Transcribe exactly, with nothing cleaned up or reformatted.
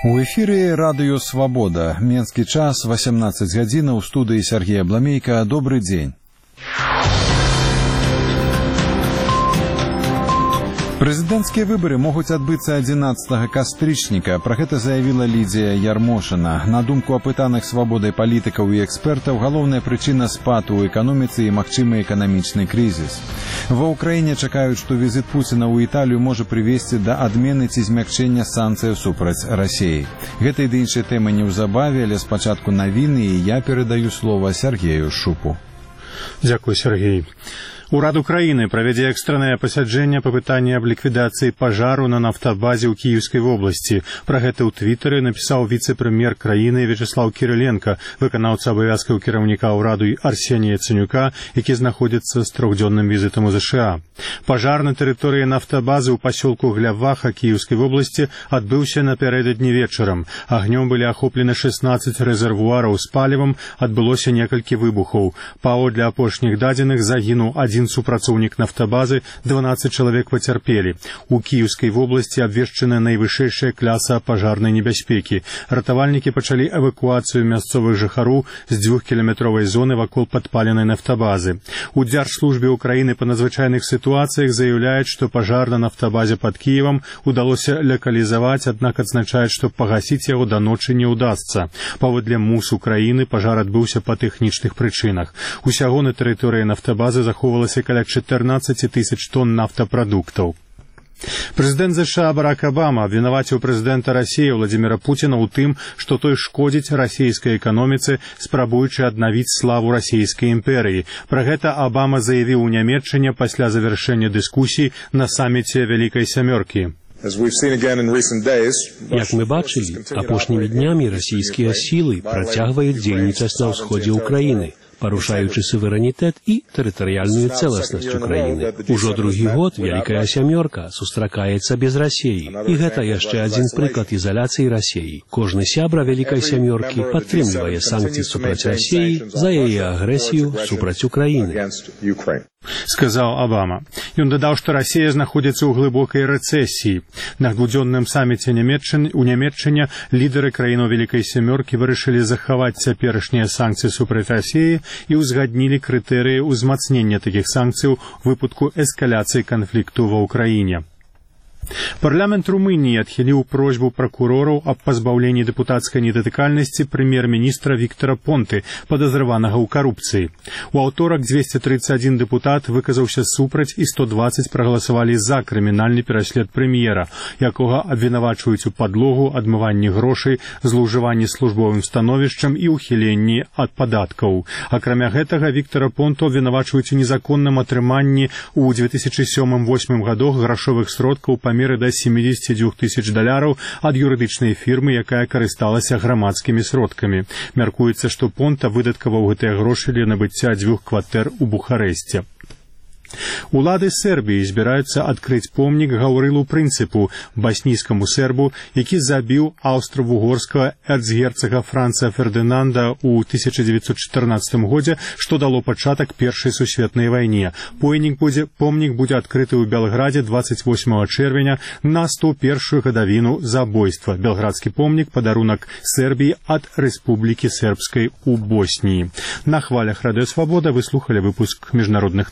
У эфире радио «Свобода». Менский час, восемнадцать гадзінаў, у студии Сергей Абламейко. Добрый день. Прэзідэнцкія выбары могуць адбыцца адзінаццатага кастрычніка. Пра гэта заявіла Лідзія Ярмошына. На думку апытаных свабодай палітыкаў і экспертаў, галоўная прычына спаду ў эканоміцы і магчымы эканамічны крызіс. Ва ўкраіне чакаюць, што візіт Пуціна ў Італію можа прывесці да адмены ці змякчэння санкцыяў супраць Расіі. Гэта і іншыя тэмы неўзабаве, але спачатку навіны, і я перадаю слова Сергею Шупу. Дякую, Сергей. Урад Украины правядзе экстранное пасяджэнне па пытанні аб ліквідацыі пажару на нафтабазе ў Кіеўскай вобласці. Пра гэта ў твітары напісаў віцэ-прэм'ер краіны Вячеслав Кириленко, выканаўца абавязкаў кіраўніка ўраду Арсенія Яценюка, які знаходзіцца з трохдзённым візітам у ЗША. Пажар на тэрыторыі нафтабазы ў пасёлку Гляваха Кіеўскай вобласці адбыўся напярэдадні вечарам. Агнём былі ахоплены шэснаццаць рэзервуараў з палівам, адбылося некалькі выбухаў. Паводле апошніх дадзеных загінуў адзін супрацоўнік нафтабазы, дванаццаць чалавек пацярпелі. У Кіеўскай вобласці абвешчана найвышэйшая кляса пажарнай небяспекі. Ратавальнікі пачалі эвакуацыю мясцовых жыхароў з двухкіламетровай зоны вакол падпаленай нафтабазы. У Дзяржслужбе Украіны па надзвычайных сітуацыях заяўляюць, што пажар на нафтабазе пад Кіевам удалося лакалізаваць, аднак адзначаюць, што пагасіць яго да ночы не ўдасца. Паводле МУС Украіны пажар адбыўся па тэхнічных прычынах. Усяго на тэрыторыі нафтабазы захоўвалася каля чатырнаццаць тысяч тонн нафтапрадуктаў. Прэзідэнт ЗША Барак Абама абвінаваціў прэзідэнта Расіі Владзіміра Пуціна ў тым, што той шкодзіць расійскай эканоміцы, спрабуючы аднавіць славу расійскай імперыі. Пра гэта Абама заявіў у Нямецчыне пасля завяршэння дыскусій на саміце Вялікай сямёркі. Як мы бачылі, апошнімі днямі расійскія сілы працягваюць дзейнічаць на ўсходзе ўкраіны, парушаючы суверэнітэт і тэрытарыяльную цэласнасць Украіны. Ужо другі год Вялікая сямёрка сустракаецца без Расіі. І гэта яшчэ адзін прыклад ізаляцыі Расіі. Кожны сябра Вялікай сямёркі падтрымлівае санкцыі супраць Расіі за яе агрэсію супраць Украіны. Сказаў Абама. Ён дадаў, што Расія знаходзіцца ў глыбокай рэцэсіі. На двухдзённым саміце у Нямецчыне лідары краінаў Вялікай сямёркі вырашылі захаваць цяперашнія санкцыі супраць Расіі і ўзгаднілі крытэрыі ўзмацнення такіх санкцыяў у выпадку эскаляцыі канфлікту ва ўкраіне. Парламент Румыніі адхіліў просьбу пракурораў аб пазбаўленні дэпутацкай недатыкальнасці прэм'ер-міністра Віктара Понты, падазраванага ў карупцыі. У аўторак дзвесце трыццаць адзін дэпутат выказаўся супраць і сто дваццаць прагаласавалі за крымінальны пераслед прэм'ера, якога абвінавачваюць у падлогу, адмыванні грошай, злоўжыванні службовым становішчам і ўхіленні ад падаткаў. Акрамя гэтага, Віктара Понту абвінавачваюць у незаконным атрыманні ў две тысячы сёмым-восьмым гадах грашовых сродкаў па меры да сямдзесят два тысячы даляраў ад юрыдычнай фірмы, якая карысталася грамадскімі сродкамі. Мяркуецца, што Понта выдаткаваў гэтыя грошы для набыцця дзвюх кватэр у Бухарэсце. Улады Сербіі збіраюцца адкрыць помнік Гаўрылу Прынцыпу, баснійскаму сербу, які забіў аўстра-вугорскага эрцгерцага Франца Фердынанда ў тысяча дзевяцьсот чатырнаццатым годзе, што дало пачатак Першай сусветнай вайне. Помнік будзе, помнік будзе адкрыты ў Белградзе дваццаць восьмага чэрвеня на сто першую гадавіну забойства. Белградскі помнік — падарунак Сербіі ад Рэспублікі Сербскай у Босніі. На хвалях Радыё Свабода вы слухалі выпуск міжнародных